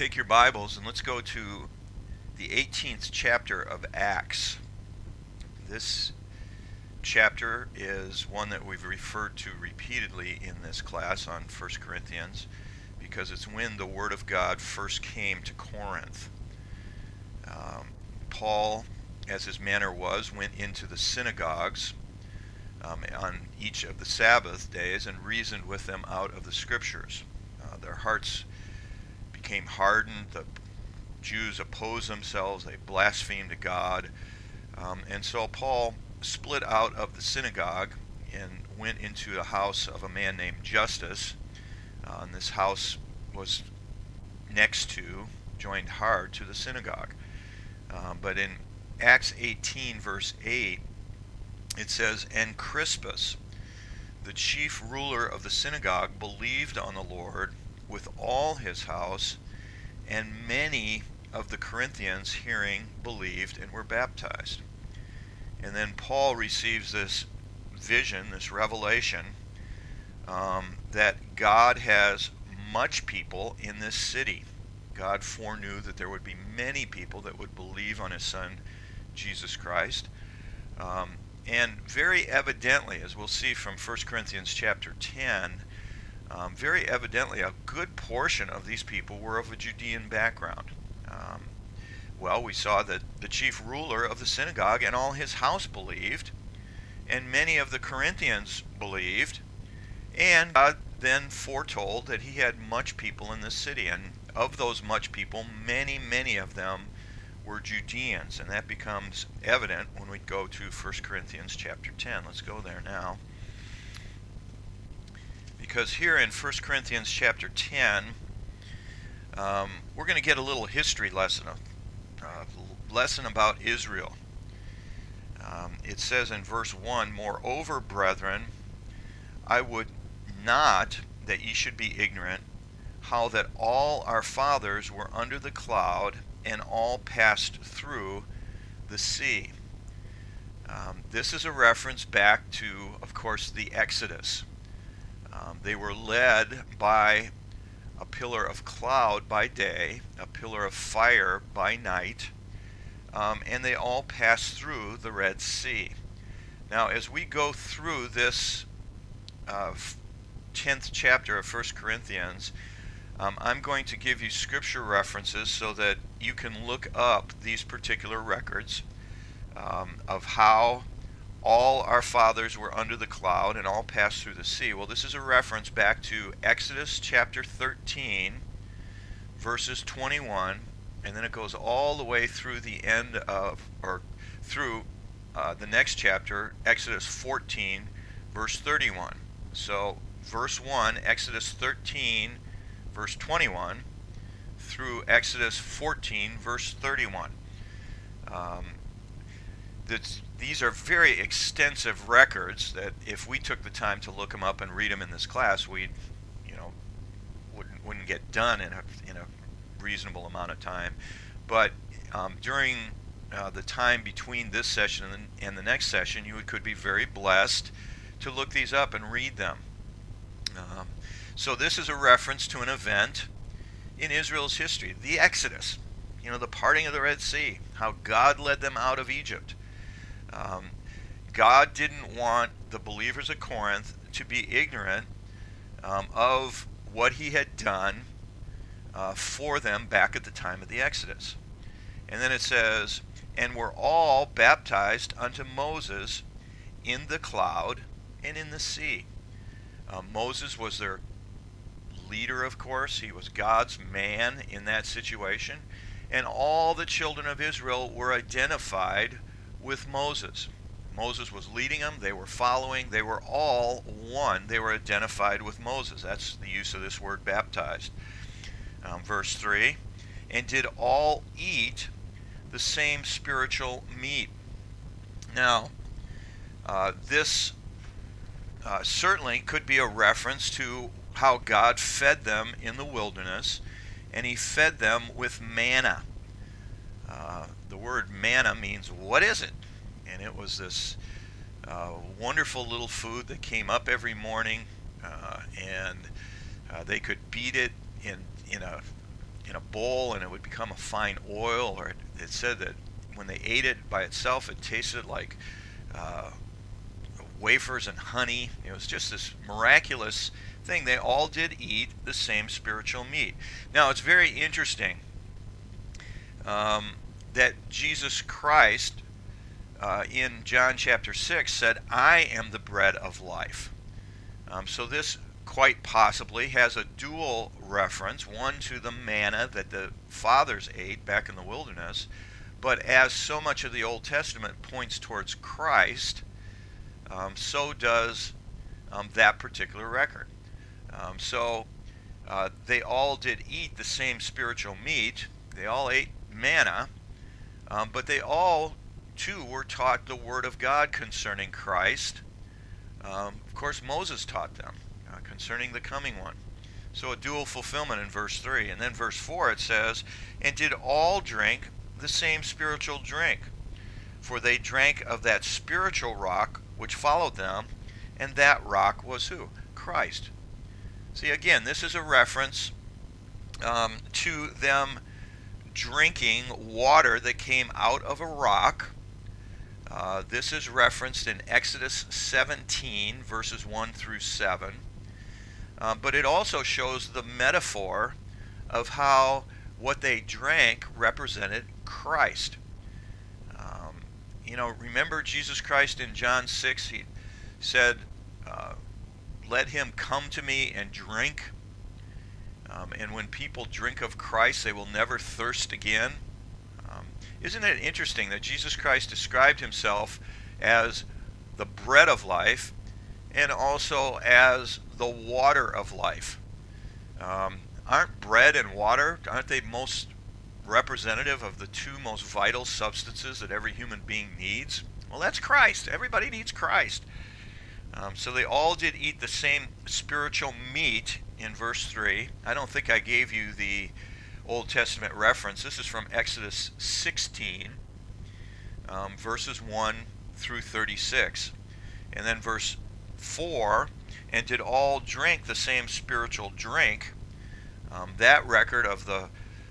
Take your Bibles and let's go to the 18th chapter of Acts. This chapter is one that we've referred to repeatedly in this class on 1 Corinthians because it's when the Word of God first came to Corinth. Paul, as his manner was, went into the synagogues on each of the Sabbath days and reasoned with them out of the Scriptures. Their hearts became hardened. The Jews opposed themselves. They blasphemed God. And so Paul split out of the synagogue and went into the house of a man named Justus. And this house was joined hard to the synagogue. But in Acts 18, verse 8, it says, "And Crispus, the chief ruler of the synagogue, believed on the Lord with all his house, and many of the Corinthians hearing believed and were baptized." And then Paul receives this vision, this revelation, that God has much people in this city. God foreknew that there would be many people that would believe on his Son, Jesus Christ. And very evidently, as we'll see from 1 Corinthians chapter 10, very evidently a good portion of these people were of a Judean background. We saw that the chief ruler of the synagogue and all his house believed, and many of the Corinthians believed, and God then foretold that he had much people in this city, and of those much people, many of them were Judeans, and that becomes evident when we go to 1 Corinthians chapter 10. Let's go there now. Because here in 1 Corinthians chapter 10, we're going to get a little history lesson, a lesson about Israel. It says in verse 1, "Moreover, brethren, I would not that ye should be ignorant, how that all our fathers were under the cloud, and all passed through the sea." This is a reference back to, of course, the Exodus. They were led by a pillar of cloud by day, a pillar of fire by night, and they all passed through the Red Sea. Now, as we go through this 10th chapter of 1 Corinthians, I'm going to give you scripture references so that you can look up these particular records of how all our fathers were under the cloud and all passed through the sea. Well, this is a reference back to Exodus chapter 13, verses 21, and then it goes all the way through the end of, or through the next chapter, Exodus 14, verse 31. So, verse 1, Exodus 13, verse 21, through Exodus 14, verse 31. These are very extensive records that if we took the time to look them up and read them in this class, we wouldn't get done in a reasonable amount of time. But during the time between this session and the next session, you could be very blessed to look these up and read them. So this is a reference to an event in Israel's history, the Exodus, the parting of the Red Sea, how God led them out of Egypt. God didn't want the believers at Corinth to be ignorant of what he had done for them back at the time of the Exodus. And then it says, "And were all baptized unto Moses in the cloud and in the sea." Moses was their leader, of course. He was God's man in that situation. And all the children of Israel were identified with Moses. Moses was leading them. They were following. They were all one. They were identified with Moses. That's the use of this word baptized. Verse 3, "And did all eat the same spiritual meat." Now, this certainly could be a reference to how God fed them in the wilderness, and he fed them with manna. The word manna means, what is it? And it was this wonderful little food that came up every morning, and they could beat it in a in a bowl and it would become a fine oil, or it said that when they ate it by itself, it tasted like wafers and honey. It was just this miraculous thing. They all did eat the same spiritual meat. Now, it's very interesting that Jesus Christ in John chapter 6 said, "I am the bread of life." So this quite possibly has a dual reference, one to the manna that the fathers ate back in the wilderness, but as so much of the Old Testament points towards Christ, so does that particular record. So they all did eat the same spiritual meat. They all ate manna, but they all too were taught the Word of God concerning Christ. Of course, Moses taught them concerning the coming one. So a dual fulfillment in verse 3. And then verse 4 it says, "And did all drink the same spiritual drink, for they drank of that spiritual rock which followed them, and that rock was" who? Christ. See, again, this is a reference to them drinking water that came out of a rock. This is referenced in Exodus 17, verses 1 through 7. But it also shows the metaphor of how what they drank represented Christ. Remember Jesus Christ in John 6, he said, "Let him come to me and drink." And when people drink of Christ, they will never thirst again. Isn't it interesting that Jesus Christ described himself as the bread of life and also as the water of life? Aren't bread and water, aren't they most representative of the two most vital substances that every human being needs? Well, that's Christ. Everybody needs Christ. So they all did eat the same spiritual meat in verse 3. I don't think I gave you the Old Testament reference. This is from Exodus 16, verses 1 through 36. And then verse 4, "And did all drink the same spiritual drink." That record of the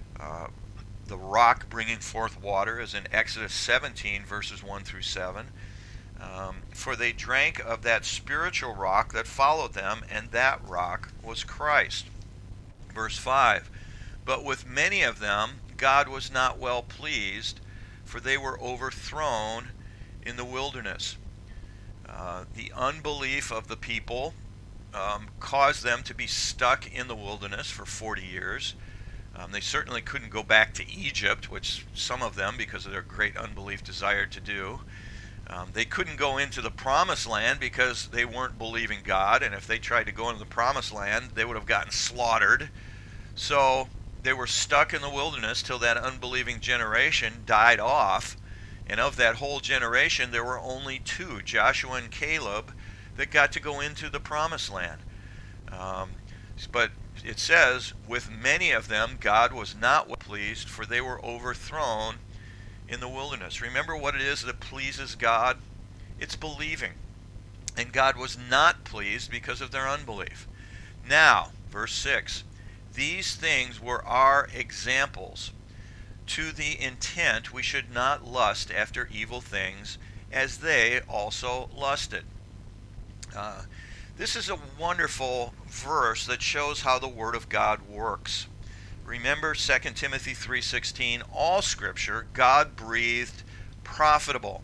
rock bringing forth water is in Exodus 17, verses 1 through 7. "For they drank of that spiritual rock that followed them, and that rock was Christ." Verse 5, "But with many of them God was not well pleased, for they were overthrown in the wilderness." The unbelief of the people caused them to be stuck in the wilderness for 40 years. They certainly couldn't go back to Egypt, which some of them, because of their great unbelief, desired to do. They couldn't go into the promised land because they weren't believing God, and if they tried to go into the promised land, they would have gotten slaughtered. So they were stuck in the wilderness till that unbelieving generation died off. And of that whole generation, there were only two, Joshua and Caleb, that got to go into the promised land. But it says, "With many of them God was not well pleased, for they were overthrown in the wilderness." Remember what it is that pleases God? It's believing. And God was not pleased because of their unbelief. Now, verse 6, "These things were our examples, to the intent we should not lust after evil things, as they also lusted." This is a wonderful verse that shows how the Word of God works. Remember 2 Timothy 3:16, "All Scripture, God-breathed, profitable."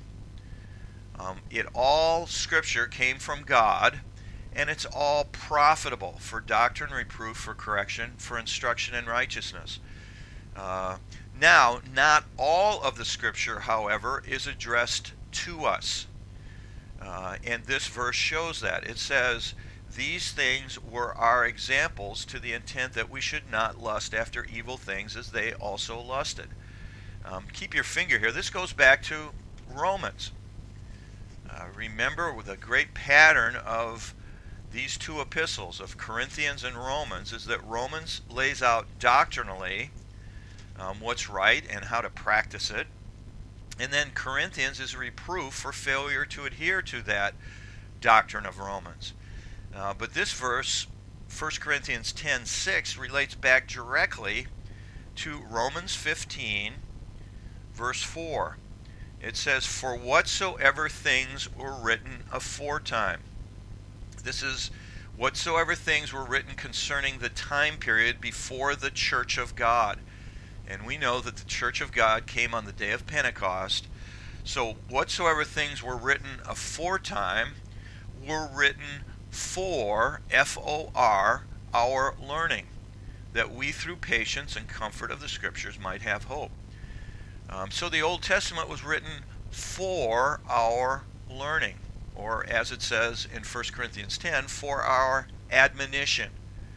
All Scripture came from God, and it's all profitable for doctrine, reproof, for correction, for instruction in righteousness. Now, not all of the Scripture, however, is addressed to us. And this verse shows that. It says, "These things were our examples, to the intent that we should not lust after evil things as they also lusted." Keep your finger here. This goes back to Romans. Remember, the great pattern of these two epistles, of Corinthians and Romans, is that Romans lays out doctrinally what's right and how to practice it. And then Corinthians is a reproof for failure to adhere to that doctrine of Romans. But this verse, 1 Corinthians 10:6, relates back directly to Romans 15, verse 4. It says, "For whatsoever things were written aforetime." This is whatsoever things were written concerning the time period before the church of God. And we know that the church of God came on the day of Pentecost. So whatsoever things were written aforetime were written for, F-O-R, our learning, that we through patience and comfort of the Scriptures might have hope. So the Old Testament was written for our learning, or as it says in 1 Corinthians 10, for our admonition.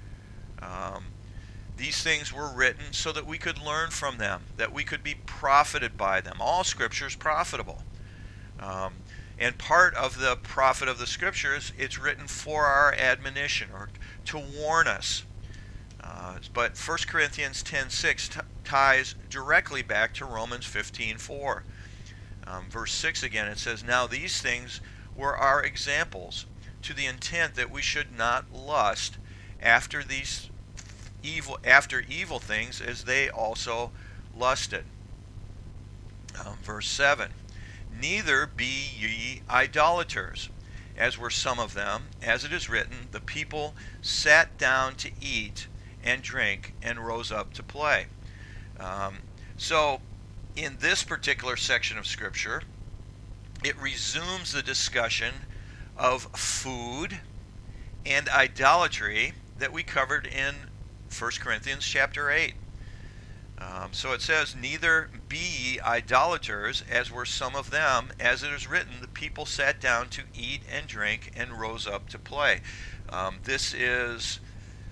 These things were written so that we could learn from them, that we could be profited by them. All Scripture is profitable. And part of the profit of the Scriptures, it's written for our admonition, or to warn us. But 1 Corinthians 10:6 ties directly back to Romans 15:4. Verse 6 again, it says, "Now these things were our examples, to the intent that we should not lust after evil things as they also lusted." Verse 7, "Neither be ye idolaters, as were some of them, as it is written, the people sat down to eat and drink and rose up to play." So in this particular section of Scripture, it resumes the discussion of food and idolatry that we covered in 1 Corinthians chapter 8. So it says, "Neither be ye idolaters, as were some of them, as it is written, the people sat down to eat and drink and rose up to play." This is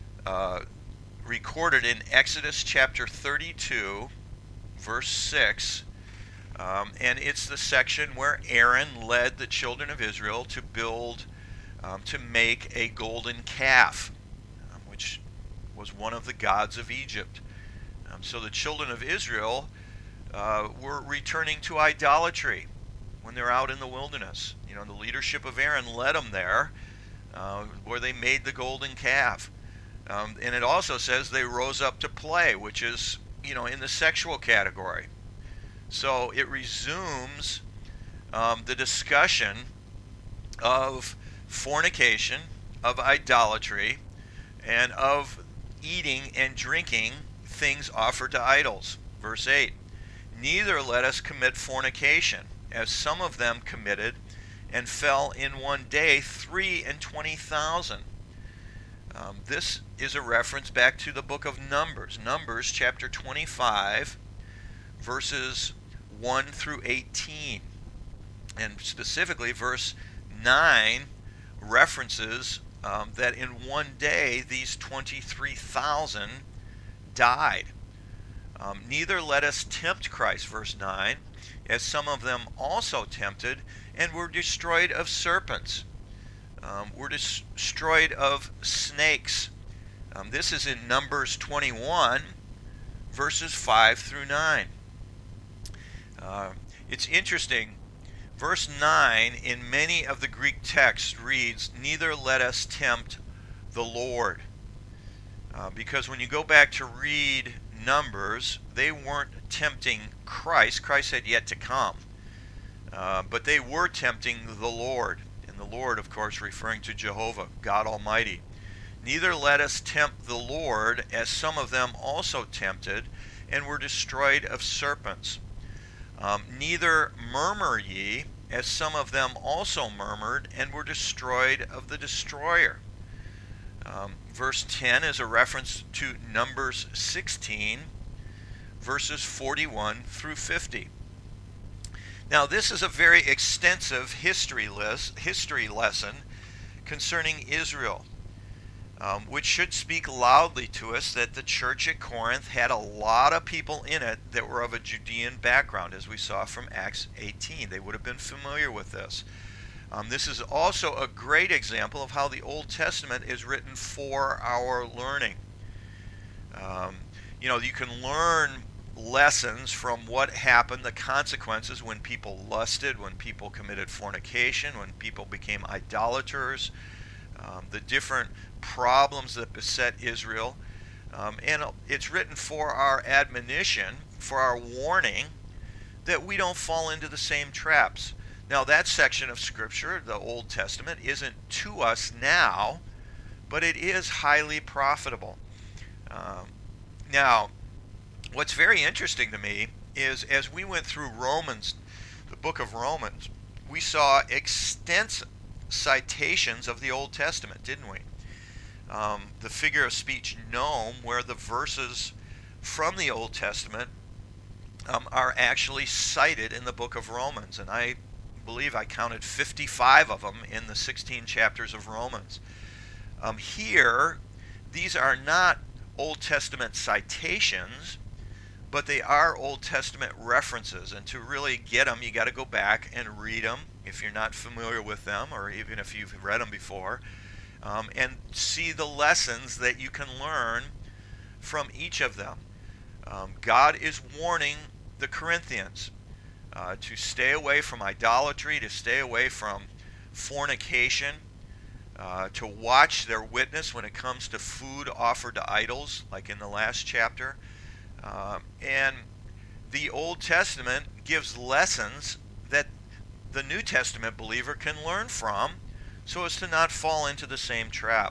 recorded in Exodus chapter 32, verse 6. And it's the section where Aaron led the children of Israel to build, to make a golden calf, which was one of the gods of Egypt. So the children of Israel were returning to idolatry when they're out in the wilderness. You know, the leadership of Aaron led them there, where they made the golden calf. And it also says they rose up to play, which is, in the sexual category. So it resumes the discussion of fornication, of idolatry, and of eating and drinking things offered to idols. Verse 8, "Neither let us commit fornication, as some of them committed, and fell in one day 23,000. This is a reference back to the book of Numbers. Numbers chapter 25, verses 1 through 18. And specifically, verse 9 references that in one day these 23,000 died. "Neither let us tempt Christ," verse 9, "as some of them also tempted, and were destroyed of serpents." Were destroyed of snakes. This is in Numbers 21, verses 5 through 9. It's interesting. Verse 9 in many of the Greek texts reads, "Neither let us tempt the Lord." Because when you go back to read Numbers, they weren't tempting Christ. Christ had yet to come. But they were tempting the Lord. And the Lord, of course, referring to Jehovah, God Almighty. "Neither let us tempt the Lord, as some of them also tempted, and were destroyed of serpents. Neither murmur ye, as some of them also murmured, and were destroyed of the destroyer." Verse 10 is a reference to Numbers 16, verses 41 through 50. Now, this is a very extensive history lesson concerning Israel, which should speak loudly to us that the church at Corinth had a lot of people in it that were of a Judean background, as we saw from Acts 18. They would have been familiar with this. This is also a great example of how the Old Testament is written for our learning. You can learn lessons from what happened, the consequences when people lusted, when people committed fornication, when people became idolaters, the different problems that beset Israel. And it's written for our admonition, for our warning, that we don't fall into the same traps. Now, that section of Scripture, the Old Testament, isn't to us now, but it is highly profitable. Now, what's very interesting to me is as we went through Romans, the book of Romans, we saw extensive citations of the Old Testament, didn't we? The figure of speech gnome, where the verses from the Old Testament are actually cited in the book of Romans. And I believe I counted 55 of them in the 16 chapters of Romans. Here, these are not Old Testament citations, but they are Old Testament references. And to really get them, you got to go back and read them if you're not familiar with them, or even if you've read them before, and see the lessons that you can learn from each of them. God is warning the Corinthians to stay away from idolatry, to stay away from fornication, to watch their witness when it comes to food offered to idols, like in the last chapter. And the Old Testament gives lessons that the New Testament believer can learn from so as to not fall into the same trap.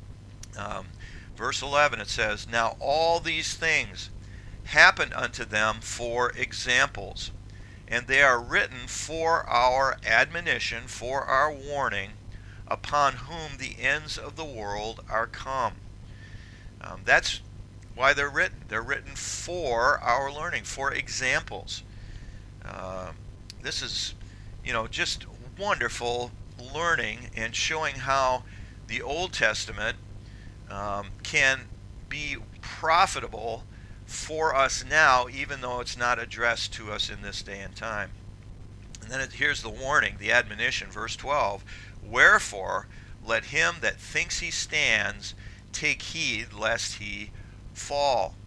Verse 11, it says, "Now all these things happened unto them for examples, and they are written for our admonition, for our warning, upon whom the ends of the world are come." That's why they're written. They're written for our learning, for examples. This is, just wonderful learning and showing how the Old Testament can be profitable for us now, even though it's not addressed to us in this day and time. And then here's the warning, the admonition, verse 12. "Wherefore, let him that thinks he stands take heed lest he fall."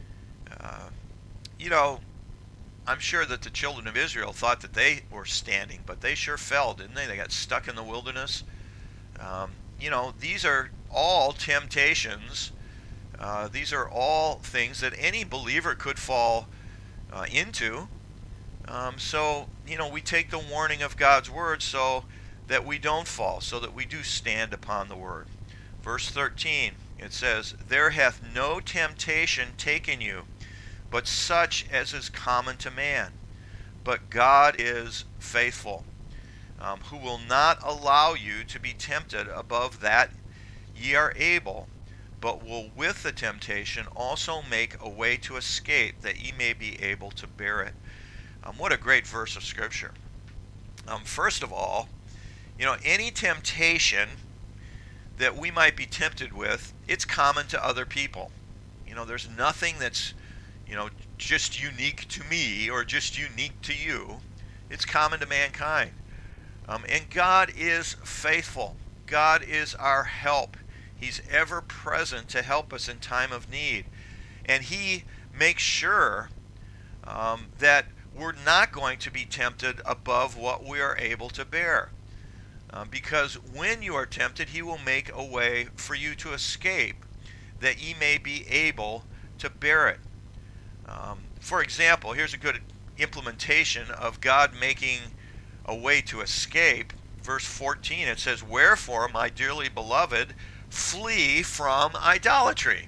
I'm sure that the children of Israel thought that they were standing, but they sure fell, didn't they? They got stuck in the wilderness. These are all temptations. These are all things that any believer could fall into. So we take the warning of God's word so that we don't fall, so that we do stand upon the word. Verse 13, it says, "There hath no temptation taken you, but such as is common to man. But God is faithful, who will not allow you to be tempted above that ye are able, but will with the temptation also make a way to escape, that ye may be able to bear it." What a great verse of Scripture. First of all, any temptation that we might be tempted with, it's common to other people. There's nothing that's, just unique to me or just unique to you. It's common to mankind. And God is faithful. God is our help. He's ever present to help us in time of need. And He makes sure that we're not going to be tempted above what we are able to bear. Because when you are tempted, He will make a way for you to escape, that ye may be able to bear it. For example, here's a good implementation of God making a way to escape. Verse 14, it says, "Wherefore, my dearly beloved, flee from idolatry."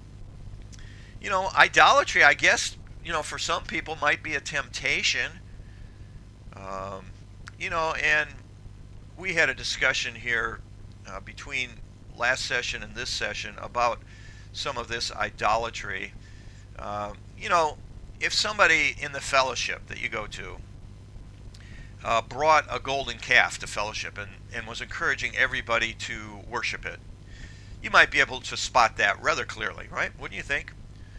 Idolatry, I guess, for some people might be a temptation. And we had a discussion here between last session and this session about some of this idolatry. If somebody in the fellowship that you go to brought a golden calf to fellowship and was encouraging everybody to worship it, you might be able to spot that rather clearly, right? Wouldn't you think?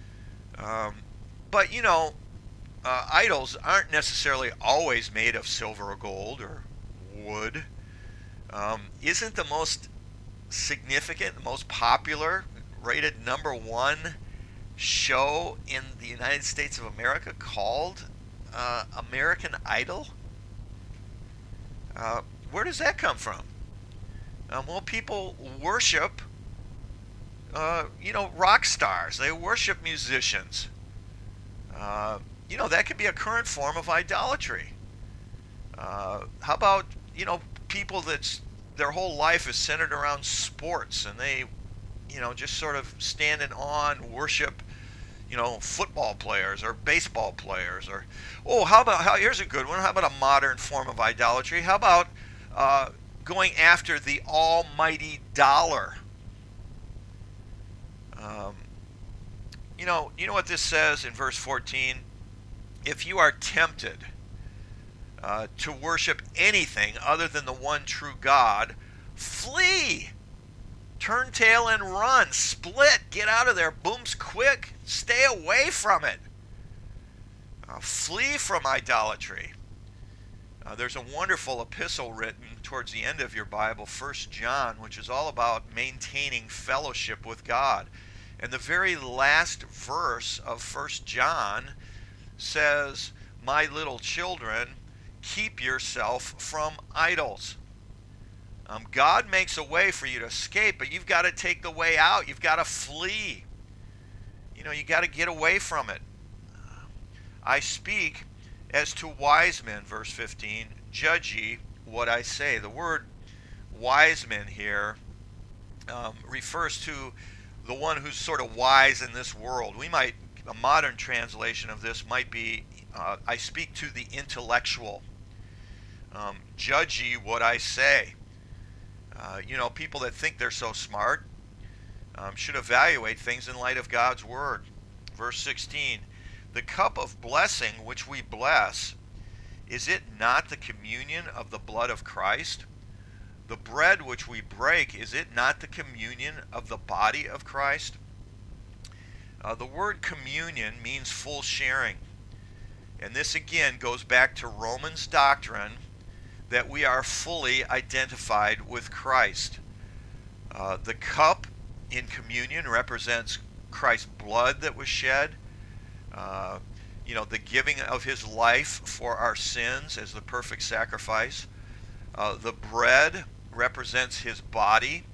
But idols aren't necessarily always made of silver or gold or wood. Isn't the most significant, the most popular, rated number one show in the United States of America called American Idol? Where does that come from? Well, people worship rock stars. They worship musicians. That could be a current form of idolatry. How about, people that's their whole life is centered around sports, and they, just sort of stand in awe and worship, football players or baseball players, or, here's a good one. How about a modern form of idolatry? How about going after the almighty dollar? You know what this says in verse 14? If you are tempted to worship anything other than the one true God, flee. Turn tail and run. Split. Get out of there. Booms quick. Stay away from it. Flee from idolatry. There's a wonderful epistle written towards the end of your Bible, 1 John, which is all about maintaining fellowship with God. And the very last verse of 1 John says, "My little children, keep yourself from idols." God makes a way for you to escape, but you've got to take the way out. You've got to flee. You got to get away from it. I speak as to wise men, verse 15, judge ye what I say. The word wise men here refers to the one who's sort of wise in this world. A modern translation of this might be, I speak to the intellectual. Judge ye what I say. People that think they're so smart should evaluate things in light of God's word. Verse 16, the cup of blessing which we bless, is it not the communion of the blood of Christ? The bread which we break, is it not the communion of the body of Christ? The word communion means full sharing. And this again goes back to Romans doctrine that we are fully identified with Christ. The cup in communion represents Christ's blood that was shed, the giving of his life for our sins as the perfect sacrifice. The bread represents his body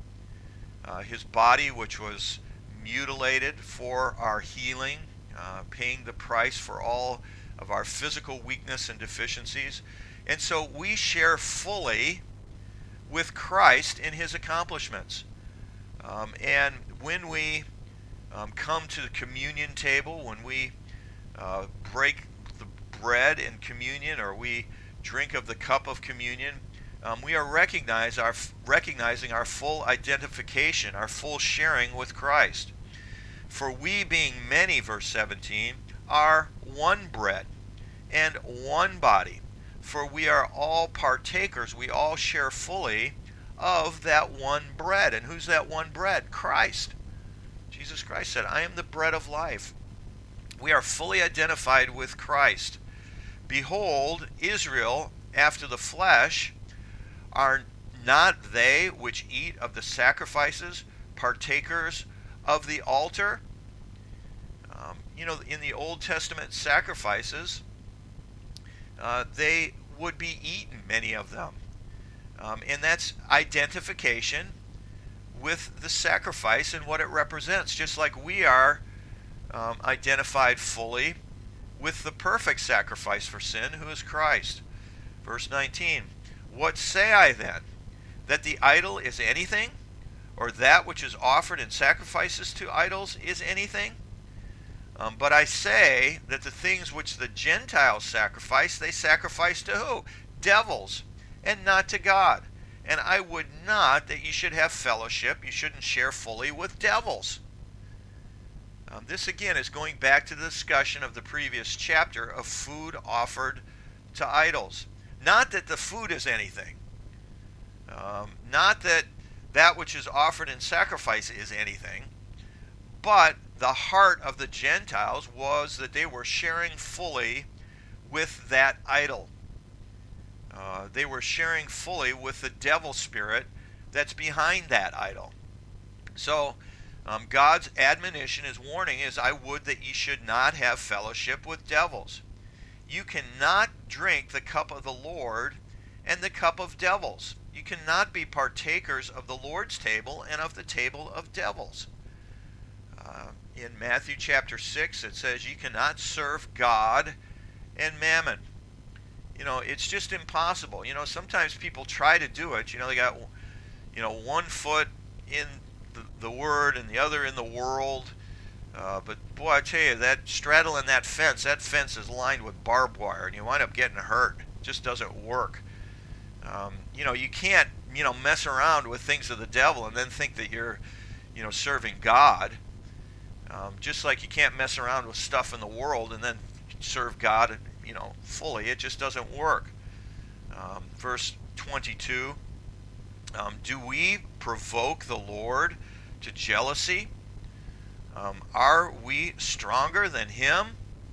which was mutilated for our healing, paying the price for all of our physical weakness and deficiencies. And so we share fully with Christ in his accomplishments. And when we come to the communion table, when we break the bread in communion, or we drink of the cup of communion, we are recognizing our full identification, our full sharing with Christ. For we being many, verse 17, are one bread and one body. For we are all partakers, we all share fully of that one bread. And who's that one bread? Christ. Jesus Christ said, I am the bread of life. We are fully identified with Christ. Behold, Israel after the flesh, are not they which eat of the sacrifices partakers of the altar? In the Old Testament sacrifices, they would be eaten, many of them. And that's identification with the sacrifice and what it represents, just like we are identified fully with the perfect sacrifice for sin, who is Christ. Verse 19, what say I then? That the idol is anything? Or that which is offered in sacrifices to idols is anything? But I say that the things which the Gentiles sacrifice, they sacrifice to who? Devils, and not to God. And I would not that you should have fellowship, you shouldn't share fully with devils. This again is going back to the discussion of the previous chapter of food offered to idols. Not that the food is anything. Not that that which is offered in sacrifice is anything. But the heart of the Gentiles was that they were sharing fully with that idol. They were sharing fully with the devil spirit that's behind that idol. So God's admonition, his warning is, I would that ye should not have fellowship with devils. You cannot drink the cup of the Lord and the cup of devils. You cannot be partakers of the Lord's table and of the table of devils. In Matthew chapter 6, it says, "You cannot serve God and mammon." It's just impossible. Sometimes people try to do it. They got, one foot in the Word and the other in the world. But boy, I tell you, that straddling that fence is lined with barbed wire, and you wind up getting hurt. It just doesn't work. You can't, mess around with things of the devil and then think that you're, serving God. Just like you can't mess around with stuff in the world and then serve God, fully. It just doesn't work. Verse 22, do we provoke the Lord to jealousy? Are we stronger than Him?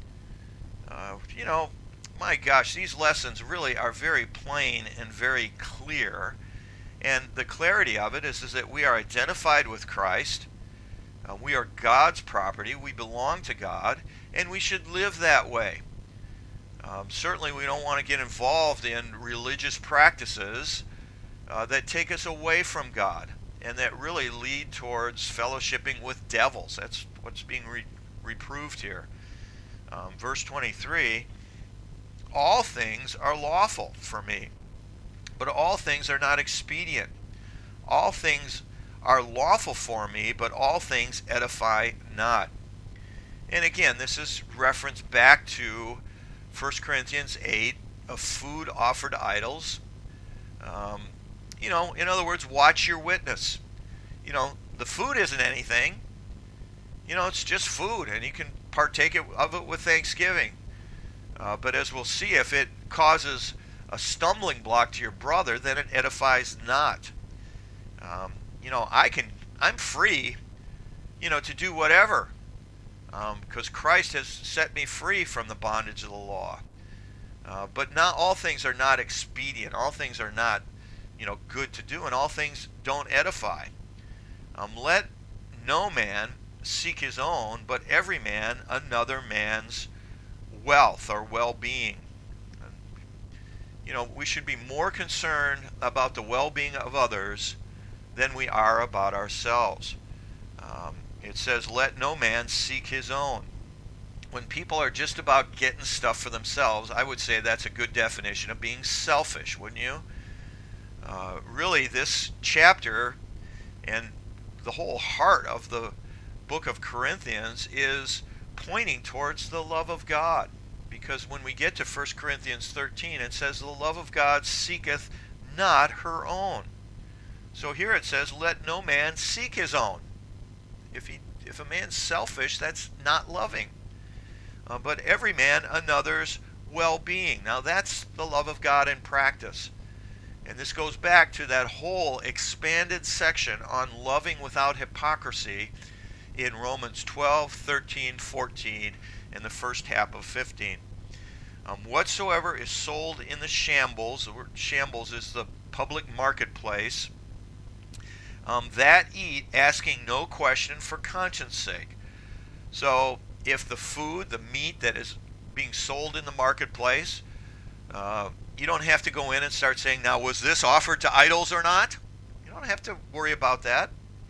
My gosh, these lessons really are very plain and very clear. And the clarity of it is that we are identified with Christ. We are God's property. We belong to God, and we should live that way. Certainly, we don't want to get involved in religious practices that take us away from God and that really lead towards fellowshipping with devils. That's what's being reproved here. Verse 23, all things are lawful for me, but all things are not expedient. All things are lawful for me, but all things edify not. And again, this is reference back to 1 Corinthians 8 of food offered to idols. In other words, watch your witness. The food isn't anything. It's just food, and you can partake of it with thanksgiving. But as we'll see, if it causes a stumbling block to your brother, then it edifies not. I'm free, to do whatever, because Christ has set me free from the bondage of the law. But not all things are not expedient. All things are not, good to do, and all things don't edify. Let no man seek his own, but every man another man's wealth or well-being. We should be more concerned about the well-being of others than we are about ourselves. It says, let no man seek his own. When people are just about getting stuff for themselves, I would say that's a good definition of being selfish, wouldn't you? Really, this chapter and the whole heart of the book of Corinthians is pointing towards the love of God. Because when we get to 1 Corinthians 13, it says, the love of God seeketh not her own. So here it says, let no man seek his own. If a man's selfish, that's not loving. But every man another's well-being. Now that's the love of God in practice. And this goes back to that whole expanded section on loving without hypocrisy in Romans 12, 13, 14, and the first half of 15. Whatsoever is sold in the shambles, the word shambles is the public marketplace, that eat, asking no question for conscience sake. So if the food, the meat that is being sold in the marketplace, you don't have to go in and start saying, now was this offered to idols or not? You don't have to worry about that.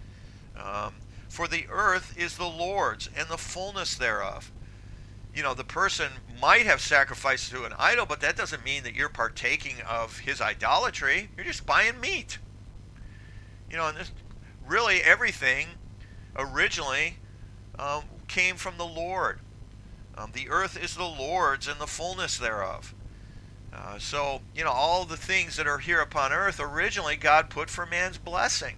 For the earth is the Lord's and the fullness thereof. The person might have sacrificed to an idol, but that doesn't mean that you're partaking of his idolatry. You're just buying meat. And this, really everything originally came from the Lord. The earth is the Lord's and the fullness thereof. So, all the things that are here upon earth, originally God put for man's blessing,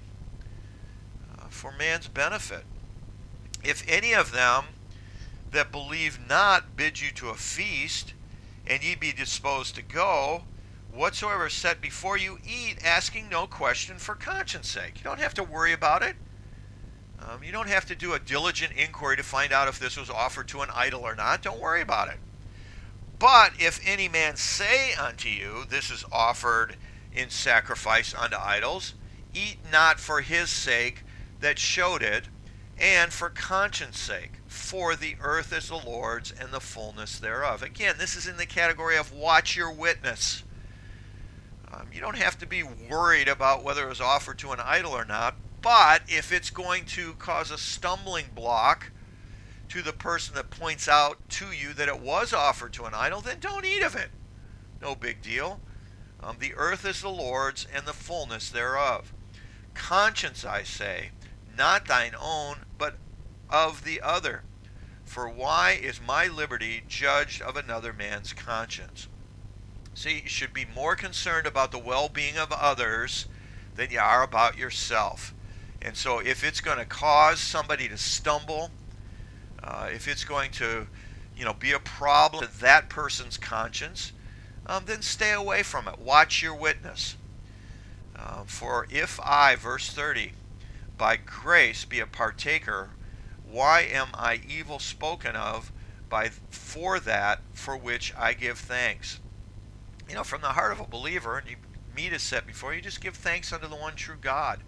for man's benefit. If any of them that believe not bid you to a feast, and ye be disposed to go, whatsoever is set before you, eat, asking no question for conscience sake. You don't have to worry about it. You don't have to do a diligent inquiry to find out if this was offered to an idol or not. Don't worry about it. But if any man say unto you, this is offered in sacrifice unto idols, eat not for his sake that showed it, and for conscience sake, for the earth is the Lord's and the fullness thereof. Again, this is in the category of watch your witness. You don't have to be worried about whether it was offered to an idol or not, But if it's going to cause a stumbling block to the person that points out to you that it was offered to an idol, then don't eat of it. No big deal. The earth is the Lord's and the fullness thereof. Conscience, I say, not thine own, but of the other. For why is my liberty judged of another man's conscience? See, you should be more concerned about the well-being of others than you are about yourself. And so if it's going to cause somebody to stumble, if it's going to, be a problem to that person's conscience, then stay away from it. Watch your witness. For if I, verse 30, by grace be a partaker, why am I evil spoken of for that for which I give thanks? From the heart of a believer, and meat is set before you, just give thanks unto the one true God.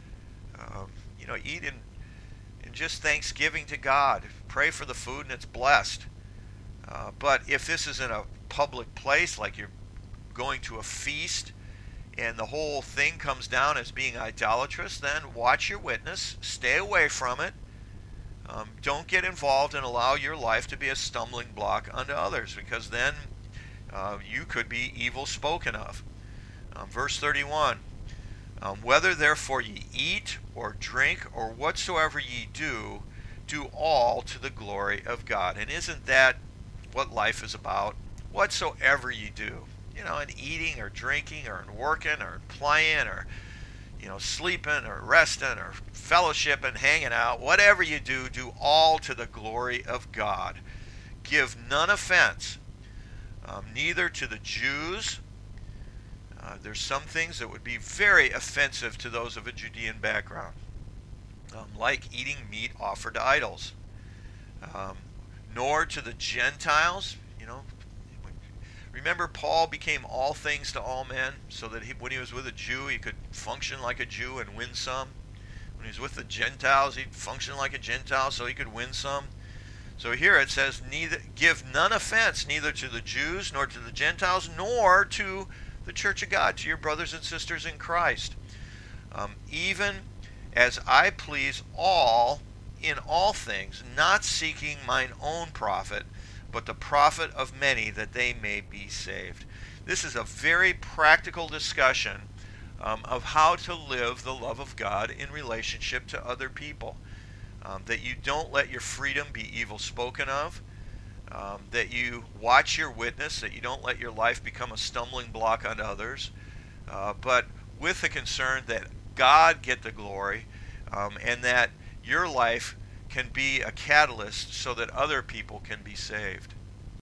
Eat in just thanksgiving to God. Pray for the food and it's blessed. But if this is in a public place, like you're going to a feast, and the whole thing comes down as being idolatrous, then watch your witness. Stay away from it. Don't get involved and allow your life to be a stumbling block unto others, because then you could be evil spoken of. Verse 31, whether therefore ye eat or drink or whatsoever ye do, do all to the glory of God. And isn't that what life is about? Whatsoever you do, in eating or drinking or in working or in playing or, sleeping or resting or fellowshipping, hanging out, whatever you do, do all to the glory of God. Give none offense, neither to the Jews. There's some things that would be very offensive to those of a Judean background, like eating meat offered to idols, nor to the Gentiles. Remember, Paul became all things to all men, so that when he was with a Jew, he could function like a Jew and win some. When he was with the Gentiles, he'd function like a Gentile, so he could win some. So here it says, give none offense, neither to the Jews, nor to the Gentiles, nor to the church of God, to your brothers and sisters in Christ. Even as I please all in all things, not seeking mine own profit, but the profit of many, that they may be saved. This is a very practical discussion of how to live the love of God in relationship to other people. That you don't let your freedom be evil spoken of, that you watch your witness, that you don't let your life become a stumbling block on others, but with the concern that God get the glory, and that your life can be a catalyst so that other people can be saved.